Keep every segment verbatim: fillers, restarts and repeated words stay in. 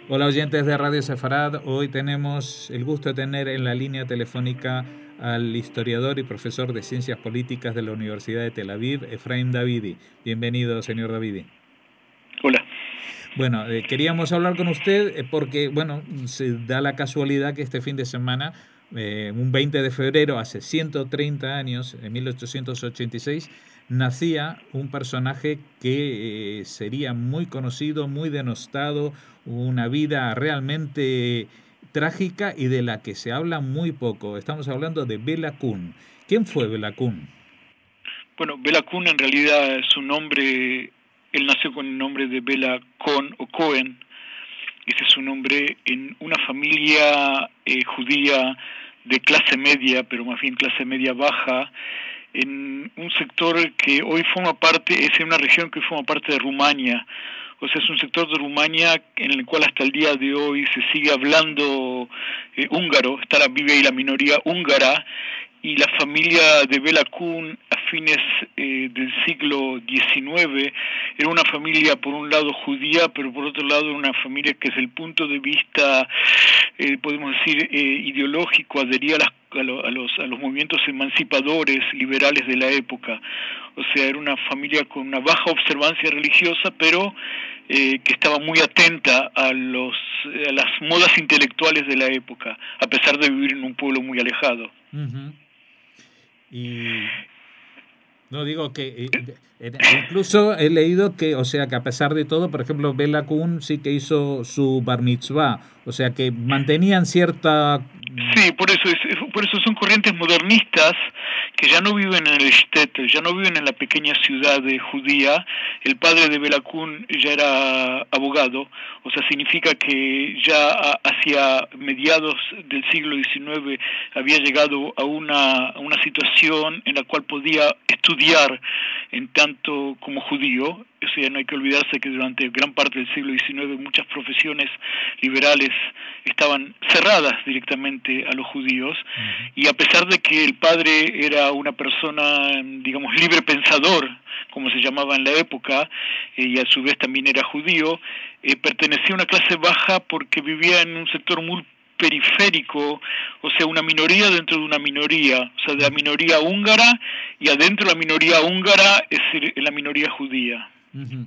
Hola oyentes de Radio Sefarad, hoy tenemos el gusto de tener en la línea telefónica al historiador y profesor de Ciencias Políticas de la Universidad de Tel Aviv, Efraim Davidi. Bienvenido, señor Davidi. Hola. Bueno, eh, queríamos hablar con usted eh, porque, bueno, se da la casualidad que este fin de semana, eh, un veinte de febrero, hace ciento treinta años, en mil ochocientos ochenta y seis, nacía un personaje que eh, sería muy conocido, muy denostado, una vida realmente trágica y de la que se habla muy poco. Estamos hablando de Bela Kun. ¿Quién fue Bela Kun? Bueno, Bela Kun en realidad su nombre, él nació con el nombre de Bela Cohn o Cohen, ese es su nombre, en una familia eh, judía de clase media, pero más bien clase media baja, en un sector que hoy forma parte, es en una región que forma parte de Rumania. O sea, es un sector de Rumania en el cual hasta el día de hoy se sigue hablando eh, húngaro, está la, vive ahí la minoría húngara, y la familia de Bela Kun a fines eh, del siglo diecinueve era una familia por un lado judía, pero por otro lado una familia que desde el punto de vista, eh, podemos decir, eh, ideológico, adhería a, las, a, lo, a, los, a los movimientos emancipadores, liberales de la época. O sea, era una familia con una baja observancia religiosa, pero eh, que estaba muy atenta a, los, a las modas intelectuales de la época, a pesar de vivir en un pueblo muy alejado. Uh-huh. Y no digo que eh, incluso he leído que, o sea, que a pesar de todo, por ejemplo, Bela Kun sí que hizo su bar mitzvah, o sea, que mantenían cierta. Sí, por eso es, por eso son corrientes modernistas que ya no viven en el shtetl, ya no viven en la pequeña ciudad de judía. El padre de Bela Kun ya era abogado, o sea, significa que ya hacia mediados del siglo diecinueve había llegado a una, a una situación en la cual podía estudiar en tanto como judío. O sea, no hay que olvidarse que durante gran parte del siglo diecinueve muchas profesiones liberales estaban cerradas directamente a los judíos, Uh-huh. y a pesar de que el padre era una persona, digamos, libre pensador, como se llamaba en la época, eh, y a su vez también era judío, eh, pertenecía a una clase baja porque vivía en un sector muy periférico, o sea, una minoría dentro de una minoría, o sea, de la minoría húngara, y adentro de la minoría húngara es la minoría judía. Uh-huh.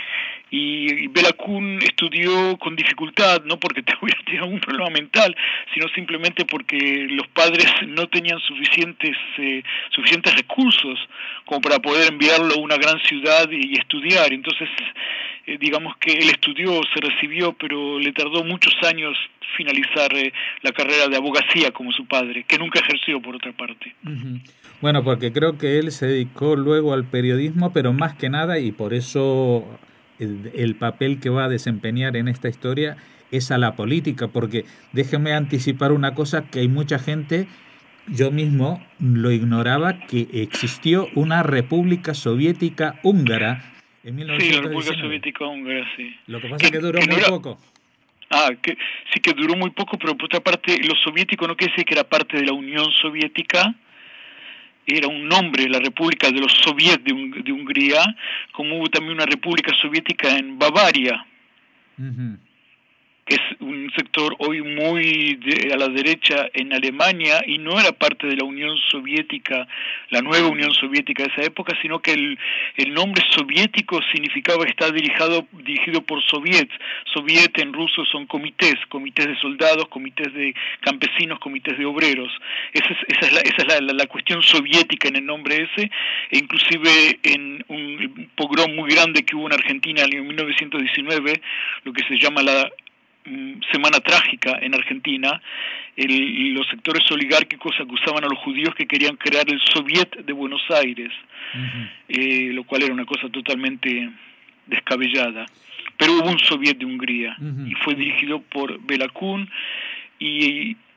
Y Bela Kun estudió con dificultad, no porque hubiera tenido algún problema mental, sino simplemente porque los padres no tenían suficientes eh, suficientes recursos como para poder enviarlo a una gran ciudad y estudiar. Entonces, eh, digamos que él estudió, se recibió, pero le tardó muchos años finalizar eh, la carrera de abogacía como su padre, que nunca ejerció por otra parte. Uh-huh. Bueno, porque creo que él se dedicó luego al periodismo, pero más que nada, y por eso el, el papel que va a desempeñar en esta historia es a la política, porque déjeme anticipar una cosa que hay mucha gente, yo mismo lo ignoraba, que existió una República Soviética Húngara en Sí, la República mil novecientos diecinueve. Soviética Húngara, sí. Lo que pasa es Que, que duró que no muy era... poco. Ah, que sí que duró muy poco, pero por otra parte, lo soviético no quiere decir que era parte de la Unión Soviética, era un nombre, la República de los Soviets de, Un de Hungría, como hubo también una República Soviética en Bavaria, Uh-huh. que es un sector hoy muy de, a la derecha en Alemania, y no era parte de la Unión Soviética, la nueva Unión Soviética de esa época, sino que el, el nombre soviético significaba estar dirigido, dirigido por soviets. Soviet en ruso son comités, comités de soldados, comités de campesinos, comités de obreros. Esa es, esa es, la, esa es la, la, la cuestión soviética en el nombre ese, e inclusive en un pogrom muy grande que hubo en Argentina en mil novecientos diecinueve, lo que se llama la Semana Trágica en Argentina, el, los sectores oligárquicos acusaban a los judíos que querían crear el Soviet de Buenos Aires, Uh-huh. eh, lo cual era una cosa totalmente descabellada. Pero hubo un Soviet de Hungría Uh-huh. y fue dirigido por Bela Kun, y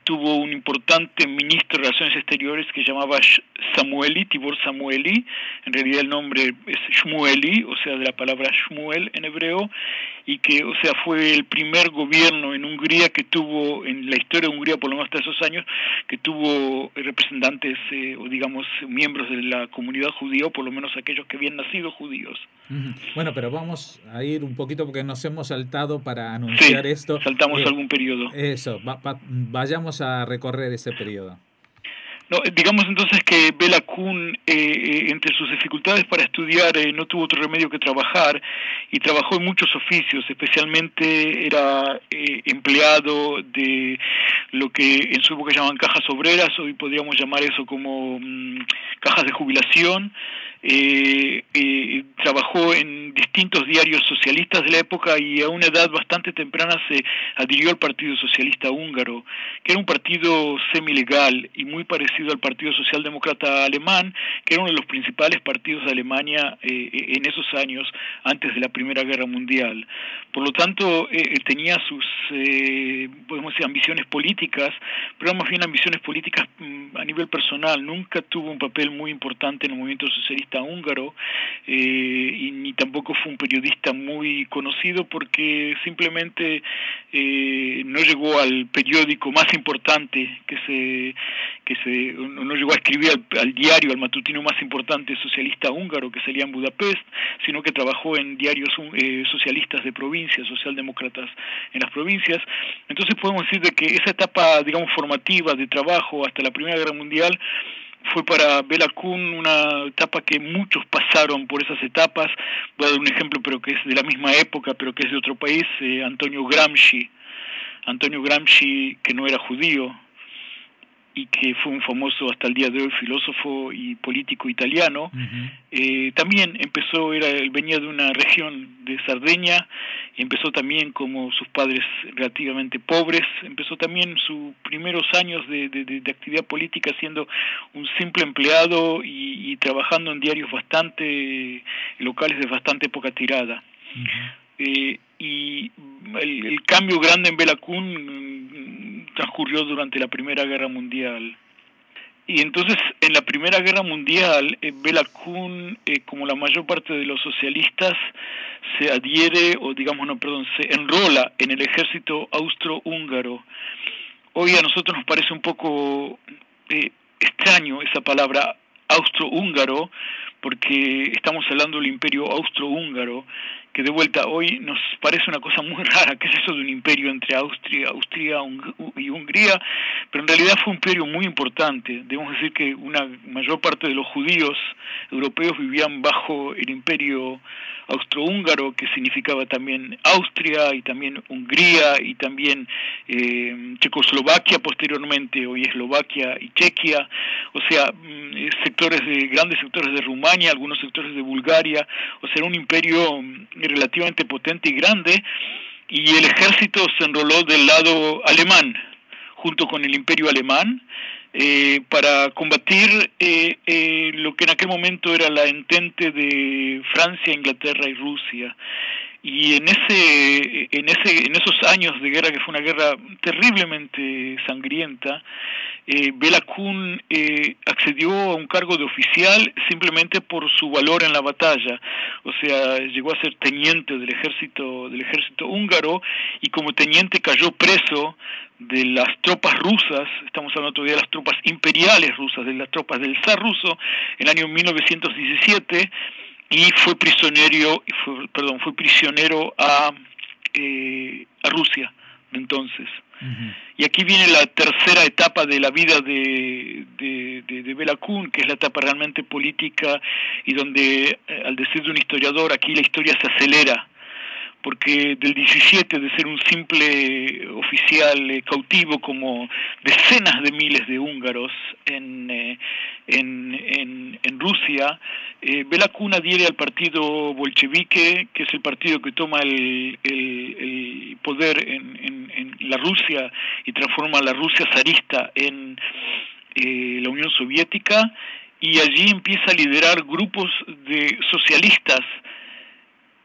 tuvo un importante ministro de Relaciones Exteriores que llamaba Samueli, Tibor Samueli, en realidad el nombre es Shmueli, o sea, de la palabra Shmuel en hebreo, y que, o sea, fue el primer gobierno en Hungría que tuvo, en la historia de Hungría, por lo menos hasta esos años, que tuvo representantes, eh, o digamos, miembros de la comunidad judía, o por lo menos aquellos que habían nacido judíos. Bueno, pero vamos a ir un poquito porque nos hemos saltado para Sí, anunciar esto. saltamos Eh, algún periodo. eso, va, va, vayamos a recorrer ese periodo. No, digamos entonces que Bela Kun, eh, entre sus dificultades para estudiar, eh, no tuvo otro remedio que trabajar, y trabajó en muchos oficios, especialmente era eh, empleado de lo que en su época llamaban cajas obreras, hoy podríamos llamar eso como mmm, cajas de jubilación. Eh, eh, trabajó en distintos diarios socialistas de la época y a una edad bastante temprana se adhirió al Partido Socialista Húngaro, que era un partido semilegal y muy parecido al Partido Socialdemócrata Alemán, que era uno de los principales partidos de Alemania eh, en esos años antes de la Primera Guerra Mundial. Por lo tanto, eh, tenía sus eh, podemos decir, ambiciones políticas, pero más bien ambiciones políticas mm, a nivel personal. Nunca tuvo un papel muy importante en el movimiento socialista húngaro, eh, y ni tampoco fue un periodista muy conocido porque simplemente eh, no llegó al periódico más importante que se que se no llegó a escribir al, al diario, al matutino más importante socialista húngaro que salía en Budapest, sino que trabajó en diarios eh, socialistas de provincias, socialdemócratas en las provincias. Entonces podemos decir de que esa etapa, digamos, formativa de trabajo hasta la Primera Guerra Mundial fue para Bela Kun una etapa que muchos pasaron por esas etapas. Voy a dar un ejemplo, pero que es de la misma época, pero que es de otro país, eh, Antonio Gramsci. Antonio Gramsci, que no era judío y que fue un famoso hasta el día de hoy filósofo y político italiano, uh-huh. eh, también empezó, era, él venía de una región de Cerdeña, empezó también como sus padres relativamente pobres, empezó también sus primeros años de, de, de actividad política siendo un simple empleado y, y trabajando en diarios bastante locales de bastante poca tirada. Uh-huh. Eh, y el, el cambio grande en Bela Kun transcurrió durante la Primera Guerra Mundial. Y entonces, en la Primera Guerra Mundial, eh, Bela Kun, eh, como la mayor parte de los socialistas, se adhiere, o digamos, no, perdón, se enrola en el ejército austro-húngaro. Hoy a nosotros nos parece un poco eh, extraño esa palabra austro-húngaro, porque estamos hablando del imperio austro-húngaro, que de vuelta hoy nos parece una cosa muy rara. ¿Qué es eso de un imperio entre Austria, Austria y Hungría? Pero en realidad fue un imperio muy importante. Debemos decir que una mayor parte de los judíos europeos vivían bajo el imperio austrohúngaro, que significaba también Austria y también Hungría y también eh, Checoslovaquia posteriormente, hoy Eslovaquia y Chequia, o sea, sectores de grandes sectores de Rumania, algunos sectores de Bulgaria, o sea, era un imperio relativamente potente y grande, y el ejército se enroló del lado alemán, junto con el imperio alemán, eh, para combatir eh, eh, lo que en aquel momento era la entente de Francia, Inglaterra y Rusia. Y en ese, en ese, en esos años de guerra, que fue una guerra terriblemente sangrienta, eh, Bela Kun eh, accedió a un cargo de oficial simplemente por su valor en la batalla. O sea, llegó a ser teniente del ejército, del ejército húngaro, y como teniente cayó preso de las tropas rusas. Estamos hablando todavía de las tropas imperiales rusas, de las tropas del zar ruso, en el año mil novecientos diecisiete, y fue prisionero, fue, perdón, fue prisionero a, eh, a Rusia de entonces. Uh-huh. Y aquí viene la tercera etapa de la vida de, de, de, de Bela Kun, que es la etapa realmente política, y donde, eh, al decir de un historiador, aquí la historia se acelera, porque del diecisiete, de ser un simple oficial eh, cautivo como decenas de miles de húngaros en, eh, en, en, en Rusia, eh, Bela Kun adhiere al partido bolchevique, que es el partido que toma el, el, el poder en, en, en la Rusia y transforma a la Rusia zarista en eh, la Unión Soviética, y allí empieza a liderar grupos de socialistas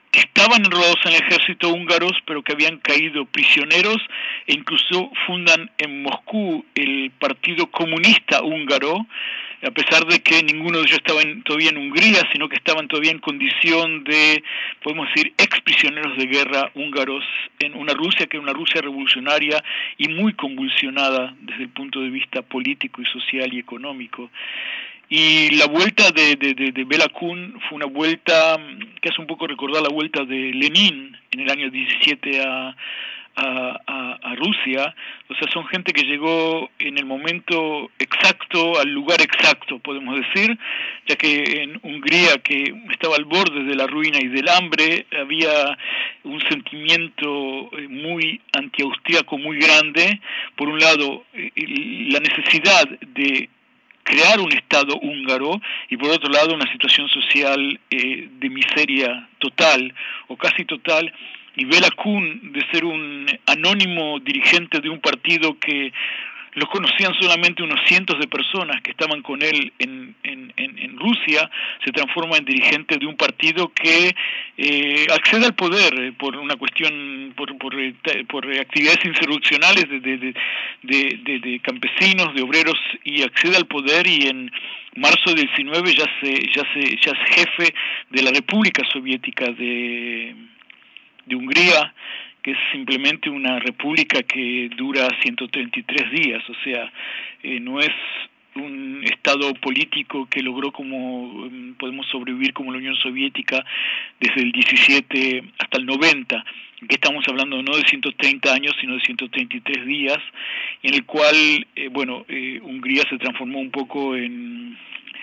que estaban enrolados en el ejército húngaros, pero que habían caído prisioneros, e incluso fundan en Moscú el Partido Comunista Húngaro, a pesar de que ninguno de ellos estaba en, todavía en Hungría, sino que estaban todavía en condición de, podemos decir, exprisioneros de guerra húngaros en una Rusia que era una Rusia revolucionaria y muy convulsionada desde el punto de vista político y social y económico. Y la vuelta de, de, de, de Bela Kun fue una vuelta que hace un poco recordar la vuelta de Lenin en el año diecisiete a, a, a, a Rusia. O sea, son gente que llegó en el momento exacto, al lugar exacto, podemos decir, ya que en Hungría, que estaba al borde de la ruina y del hambre, había un sentimiento muy antiaustríaco muy grande. Por un lado, la necesidad de crear un Estado húngaro y por otro lado una situación social eh, de miseria total o casi total, y Bela Kun, de ser un anónimo dirigente de un partido que lo conocían solamente unos cientos de personas que estaban con él en, en, en, en Rusia, se transforma en dirigente de un partido que eh, accede al poder eh, por una cuestión, por, por, por actividades insurreccionales de, de, de, de, de, de campesinos, de obreros, y accede al poder, y en marzo del diecinueve ya se, ya se, ya es jefe de la República Soviética de, de Hungría, que es simplemente una república que dura ciento treinta y tres días, o sea, eh, no es un estado político que logró como podemos sobrevivir como la Unión Soviética desde el diecisiete hasta el noventa, que estamos hablando no de ciento treinta años, sino de ciento treinta y tres días, en el cual, eh, bueno, eh, Hungría se transformó un poco en...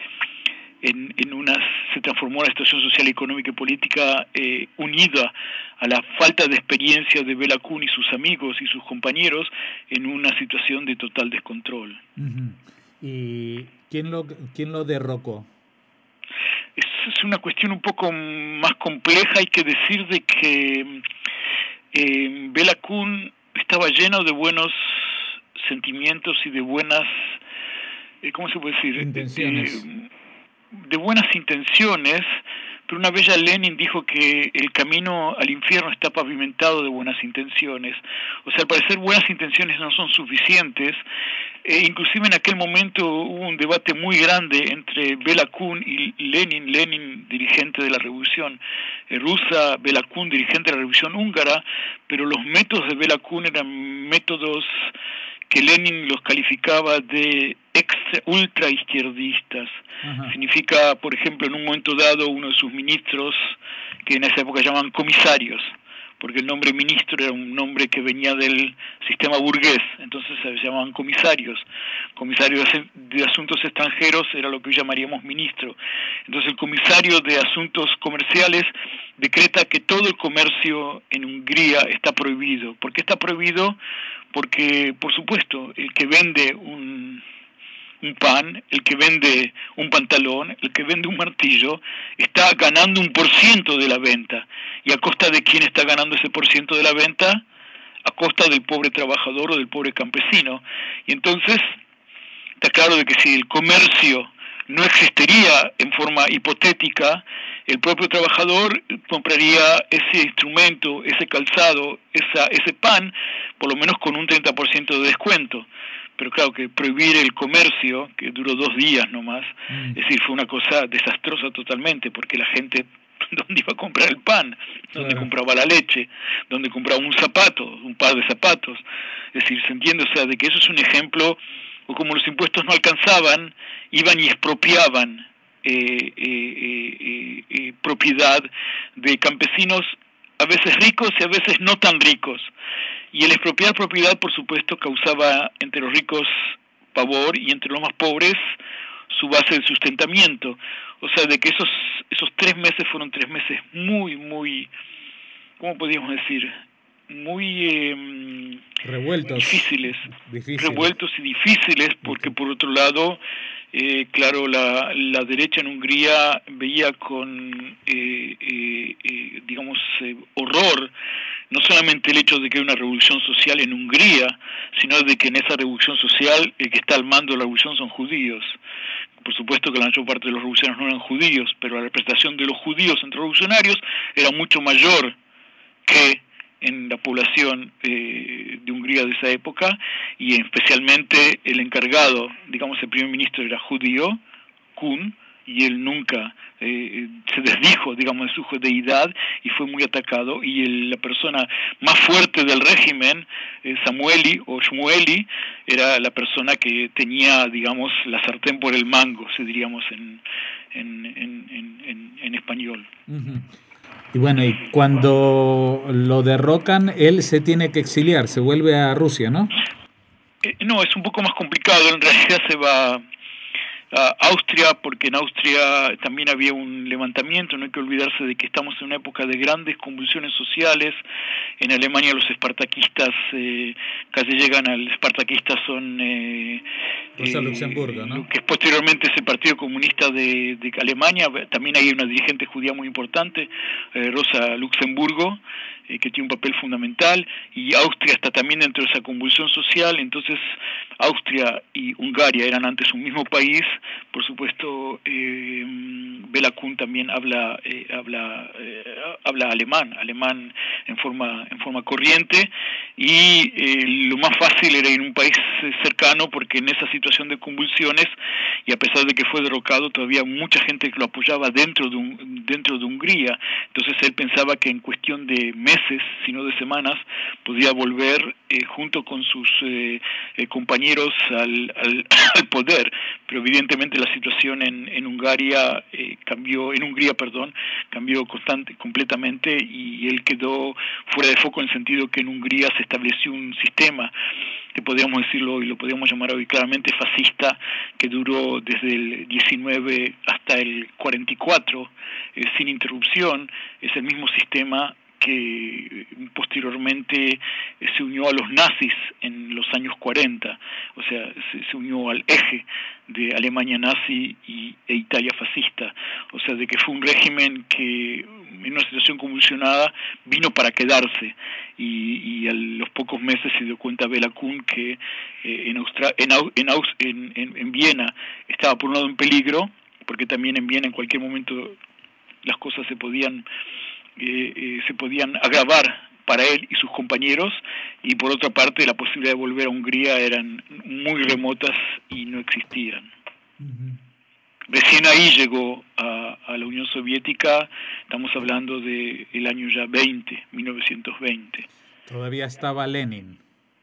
En, en una, se transformó la situación social, económica y política eh, unida a la falta de experiencia de Bela Kun y sus amigos y sus compañeros en una situación de total descontrol. Uh-huh. ¿Y quién lo, quién lo derrocó? Es, es una cuestión un poco más compleja. Hay que decir de que eh, Bela Kun estaba lleno de buenos sentimientos y de buenas, eh, ¿cómo se puede decir? Intenciones. De, de buenas intenciones, pero una vez ya Lenin dijo que el camino al infierno está pavimentado de buenas intenciones. O sea, al parecer buenas intenciones no son suficientes. Eh, inclusive en aquel momento hubo un debate muy grande entre Bela Kun y Lenin, Lenin dirigente de la revolución eh, rusa, Bela Kun dirigente de la revolución húngara, pero los métodos de Bela Kun eran métodos que Lenin los calificaba de extra, ultra izquierdistas. Ajá. Significa, por ejemplo, en un momento dado, uno de sus ministros, que en esa época llamaban comisarios, porque el nombre ministro era un nombre que venía del sistema burgués, entonces se llamaban comisarios. Comisario de Asuntos Extranjeros era lo que hoy llamaríamos ministro. Entonces el comisario de Asuntos Comerciales decreta que todo el comercio en Hungría está prohibido. ¿Por qué está prohibido? Porque, por supuesto, el que vende un... un pan, el que vende un pantalón, el que vende un martillo, está ganando un por ciento de la venta. ¿Y a costa de quién está ganando ese por ciento de la venta? A costa del pobre trabajador o del pobre campesino. Y entonces, está claro de que si el comercio no existiría en forma hipotética, el propio trabajador compraría ese instrumento, ese calzado, esa, ese pan, por lo menos con un treinta por ciento de descuento. Pero claro que prohibir el comercio, que duró dos días nomás, mm. es decir, fue una cosa desastrosa totalmente, porque la gente, ¿dónde iba a comprar el pan? ¿Dónde claro. compraba la leche? ¿Dónde compraba un zapato, un par de zapatos? Es decir, se entiende, o sea, de que eso es un ejemplo, o como los impuestos no alcanzaban, iban y expropiaban eh, eh, eh, eh, propiedad de campesinos, a veces ricos y a veces no tan ricos. Y el expropiar propiedad, por supuesto, causaba entre los ricos pavor y entre los más pobres su base de sustentamiento. O sea, de que esos esos tres meses fueron tres meses muy, muy, ¿cómo podríamos decir? Muy eh, revueltos. Difíciles. difíciles. Revueltos y difíciles, porque por otro lado, eh, claro, la, la derecha en Hungría veía con, eh, eh, eh, digamos, eh, horror, no solamente el hecho de que hay una revolución social en Hungría, sino de que en esa revolución social el que está al mando de la revolución son judíos, Por supuesto que la mayor parte de los revolucionarios no eran judíos, pero la representación de los judíos entre revolucionarios era mucho mayor que en la población eh, de Hungría de esa época, y especialmente el encargado, digamos el primer ministro era judío, Kun, y él nunca eh, se desdijo, digamos, de su judeidad y fue muy atacado, y el, la persona más fuerte del régimen, eh, Samueli o Shmueli, era la persona que tenía, digamos, la sartén por el mango, si diríamos en, en, en, en, en, en español. Uh-huh. Y bueno, y cuando lo derrocan, él se tiene que exiliar, se vuelve a Rusia, ¿no? Eh, no, es un poco más complicado, en realidad se va a Austria, porque en Austria también había un levantamiento. No hay que olvidarse de que estamos en una época de grandes convulsiones sociales. En Alemania los espartaquistas eh, casi llegan al espartaquistas son eh, Rosa Luxemburgo, ¿no? Lo que posteriormente es el Partido Comunista de, de Alemania. También hay una dirigente judía muy importante, eh, Rosa Luxemburgo, eh, que tiene un papel fundamental, y Austria está también dentro de esa convulsión social. Entonces Austria y Hungría eran antes un mismo país. Por supuesto, eh, Béla Kun también habla eh, habla eh, habla alemán, alemán en forma en forma corriente, y eh, lo más fácil era ir a un país cercano, porque en esa situación de convulsiones, y a pesar de que fue derrocado, todavía mucha gente que lo apoyaba dentro de un, dentro de Hungría. Entonces él pensaba que en cuestión de meses, si no de semanas, podía volver eh, junto con sus eh, eh, compañeros al, al, al poder. Pero evidentemente la situación en, en Hungría eh, cambió, en Hungría, perdón, cambió constante, completamente, y él quedó fuera de foco en el sentido que en Hungría se estableció un sistema que podríamos decirlo y lo podríamos llamar hoy claramente fascista, que duró desde el diecinueve hasta el cuarenta y cuatro, eh, sin interrupción. Es el mismo sistema que posteriormente se unió a los nazis en los años cuarenta, o sea, se, se unió al eje de Alemania nazi y, e Italia fascista, o sea, de que fue un régimen que en una situación convulsionada vino para quedarse, y, y a los pocos meses se dio cuenta Béla Kun que eh, en, Austra en, en, en, en, en Viena estaba por un lado en peligro, porque también en Viena en cualquier momento las cosas se podían Eh, eh, se podían agravar para él y sus compañeros, y por otra parte la posibilidad de volver a Hungría eran muy remotas y no existían. Uh-huh. Recién ahí llegó a, a la Unión Soviética, estamos hablando de el año ya veinte, mil novecientos veinte. Todavía estaba Lenin.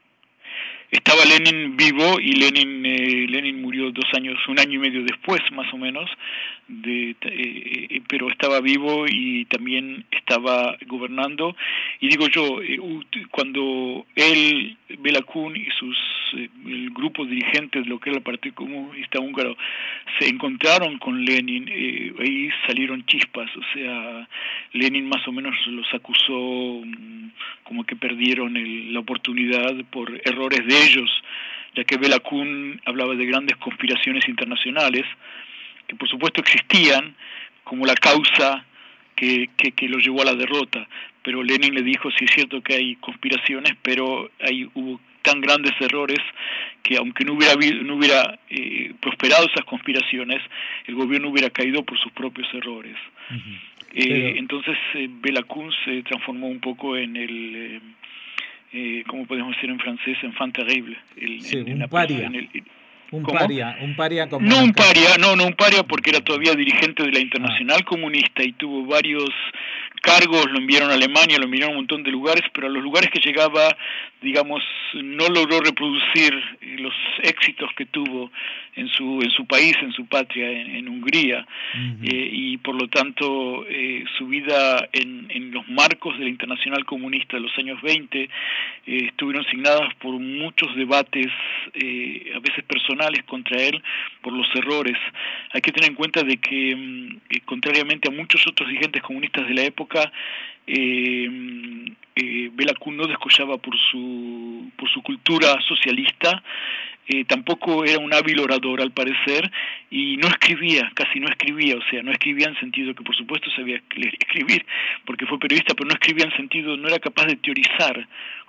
Estaba Lenin vivo, y Lenin eh, Lenin murió dos años, un año y medio después, más o menos, de, eh, pero estaba vivo y también estaba gobernando. Y digo yo, eh, cuando él, Béla Kun y sus eh, el grupo dirigente de lo que era el Partido Comunista Húngaro se encontraron con Lenin, eh, ahí salieron chispas. O sea, Lenin más o menos los acusó um, como que perdieron el, la oportunidad por errores de ellos, ya que Béla Kun hablaba de grandes conspiraciones internacionales, que por supuesto existían, como la causa que, que, que lo llevó a la derrota. Pero Lenin le dijo, sí es cierto que hay conspiraciones, pero hay, hubo tan grandes errores que aunque no hubiera, no hubiera eh, prosperado esas conspiraciones, el gobierno hubiera caído por sus propios errores. Uh-huh. eh, pero... Entonces eh, Béla Kun se transformó un poco en el... Eh, eh, ¿cómo podemos decir en francés? Enfant terrible. El, sí, en, un en paria. En el, Un paria, un paria como no un paria, no, no un paria, porque era todavía dirigente de la Internacional ah. Comunista y tuvo varios cargos, lo enviaron a Alemania, lo enviaron a un montón de lugares, pero a los lugares que llegaba, digamos, no logró reproducir los éxitos que tuvo en su en su país, en su patria, en, en Hungría, uh-huh. eh, y por lo tanto eh, su vida en, en los marcos de la Internacional Comunista de los años veinte eh, estuvieron signadas por muchos debates, eh, a veces personales contra él, por los errores. Hay que tener en cuenta de que, eh, contrariamente a muchos otros dirigentes comunistas de la época, eh, eh, Béla Kun no descollaba por su por su cultura socialista, eh, tampoco era un hábil orador al parecer, y no escribía, casi no escribía, o sea, no escribía en sentido que por supuesto sabía escribir, porque fue periodista, pero no escribía en sentido, no era capaz de teorizar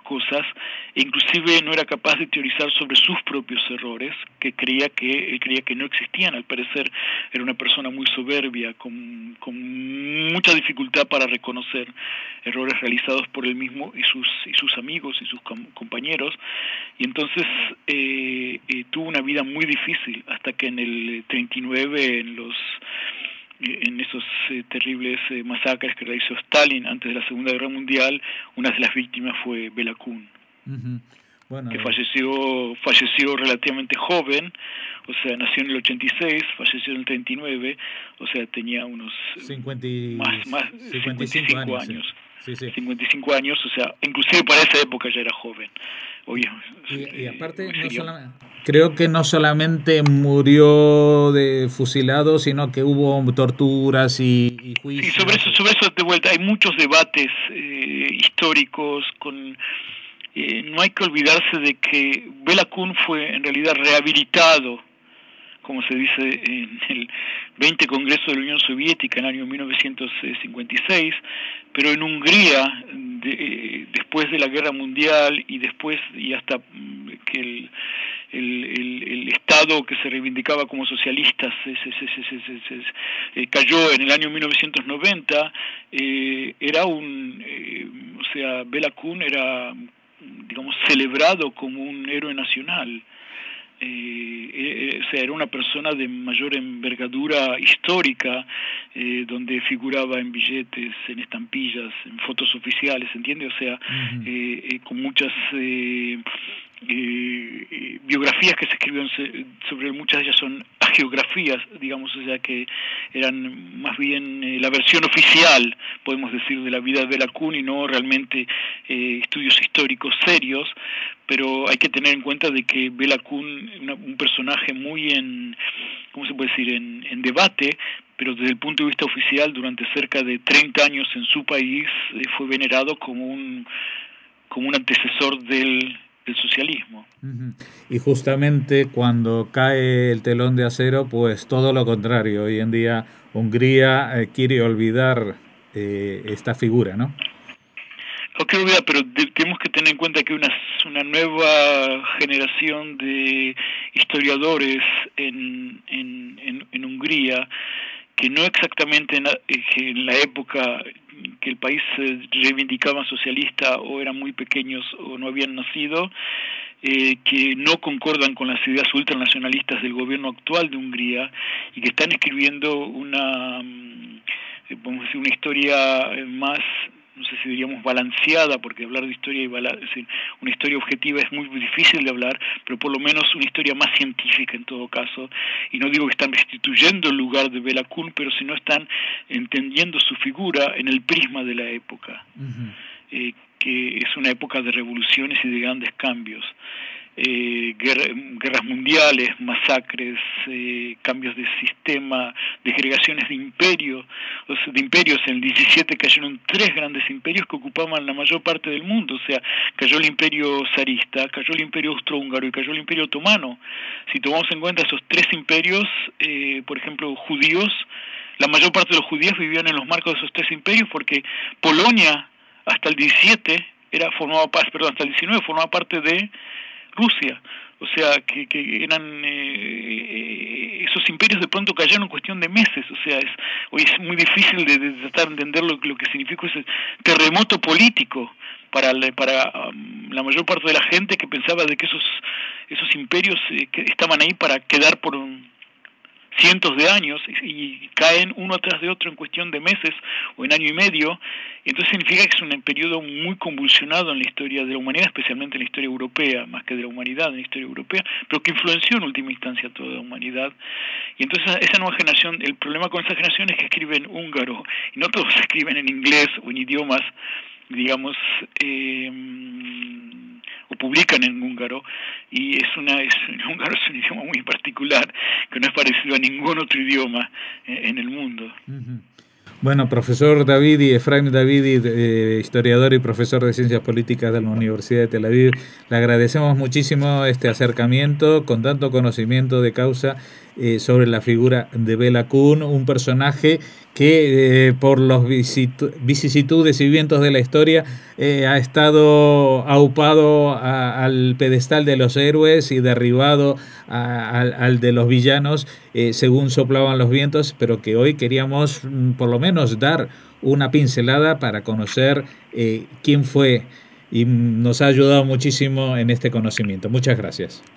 cosas, e inclusive no era capaz de teorizar sobre sus propios errores, que creía que él creía que no existían. Al parecer era una persona muy soberbia, con, con mucha dificultad para reconocer errores realizados por él mismo y sus y sus amigos y sus com- compañeros, y entonces eh, eh, tuvo una vida muy difícil hasta que en el treinta y nueve, en los en esos eh, terribles eh, masacres que realizó Stalin antes de la Segunda Guerra Mundial, una de las víctimas fue Bela Kun, uh-huh. bueno, que eh. falleció falleció relativamente joven, o sea, nació en el ochenta y seis, falleció en el treinta y nueve, o sea, tenía unos cincuenta y... más, más cincuenta y cinco años. años. Sí. Sí, sí. cincuenta y cinco años, o sea, inclusive para esa época ya era joven. Oye, y, y aparte, sería... no solamente, creo que no solamente murió de fusilado, sino que hubo torturas y, y juicios. Sí, sobre eso, sobre eso de vuelta, hay muchos debates eh, históricos con... Eh, no hay que olvidarse de que Bela Kun fue en realidad rehabilitado, como se dice en el veinte Congreso de la Unión Soviética en el año mil novecientos cincuenta y seis, pero en Hungría, de, eh, después de la Guerra Mundial y después y hasta que el, el, el, el Estado que se reivindicaba como socialista se, se, se, se, se, se, se, eh, cayó en el año mil novecientos noventa, eh, era un, eh, o sea, Bela Kun era, digamos, celebrado como un héroe nacional. Eh, eh, o sea, era una persona de mayor envergadura histórica, eh, donde figuraba en billetes, en estampillas, en fotos oficiales, ¿entiende? O sea, uh-huh. eh, eh, con muchas eh, eh, eh, biografías que se escribieron sobre él, muchas de ellas son hagiografías, digamos, o sea, que eran más bien eh, la versión oficial, podemos decir, de la vida de Bela Kun, y no realmente eh, estudios históricos serios. Pero hay que tener en cuenta de que Bela Kun, una, un personaje muy en, ¿cómo se puede decir?, en, en debate, pero desde el punto de vista oficial, durante cerca de treinta años en su país, eh, fue venerado como un, como un antecesor del, del socialismo. Uh-huh. Y justamente cuando cae el telón de acero, pues todo lo contrario. Hoy en día Hungría eh, quiere olvidar eh, esta figura, ¿no? No quiero olvidar, pero de, tenemos que tener en cuenta que una, una nueva generación de historiadores en, en, en, en Hungría, que no exactamente en la, que en la época que el país se reivindicaba socialista, o eran muy pequeños o no habían nacido, eh, que no concordan con las ideas ultranacionalistas del gobierno actual de Hungría, y que están escribiendo una, vamos a decir, una historia más, no sé si diríamos balanceada, porque hablar de historia y bala- es decir, una historia objetiva es muy difícil de hablar, pero por lo menos una historia más científica en todo caso. Y no digo que están restituyendo el lugar de Bela Kun, pero si no están entendiendo su figura en el prisma de la época, uh-huh. eh, que es una época de revoluciones y de grandes cambios. Eh, guerra, guerras mundiales, masacres, eh, cambios de sistema, desagregaciones de imperio, o sea, de imperios. En el diecisiete cayeron tres grandes imperios que ocupaban la mayor parte del mundo, o sea, cayó el imperio zarista, cayó el imperio austrohúngaro y cayó el imperio otomano. Si tomamos en cuenta esos tres imperios, eh, por ejemplo, judíos, la mayor parte de los judíos vivían en los marcos de esos tres imperios, porque Polonia hasta el diecisiete era formaba parte, perdón, hasta el diecinueve formaba parte de Rusia, o sea, que, que eran eh, esos imperios de pronto cayeron en cuestión de meses, o sea, es, hoy es muy difícil de, de tratar de entender lo, lo que significó ese terremoto político para, la, para um, la mayor parte de la gente que pensaba de que esos, esos imperios eh, que estaban ahí para quedar por un cientos de años y, y caen uno atrás de otro en cuestión de meses o en año y medio, y entonces significa que es un periodo muy convulsionado en la historia de la humanidad, especialmente en la historia europea, más que de la humanidad, en la historia europea, pero que influenció en última instancia a toda la humanidad. Y entonces esa nueva generación, el problema con esa generación es que escriben húngaro, y no todos escriben en inglés o en idiomas, digamos, eh, o publican en húngaro, y es una es, el húngaro es un idioma muy particular, que no es parecido a ningún otro idioma eh, en el mundo. Uh-huh. Bueno, profesor Davidi, Efraim Davidi, eh, historiador y profesor de Ciencias Políticas de la Universidad de Tel Aviv, le agradecemos muchísimo este acercamiento con tanto conocimiento de causa eh, sobre la figura de Bela Kun, un personaje que eh, por los vicisitudes y vientos de la historia eh, ha estado aupado a, al pedestal de los héroes y derribado a, al, al de los villanos eh, según soplaban los vientos, pero que hoy queríamos mm, por lo menos dar una pincelada para conocer eh, quién fue, y nos ha ayudado muchísimo en este conocimiento. Muchas gracias.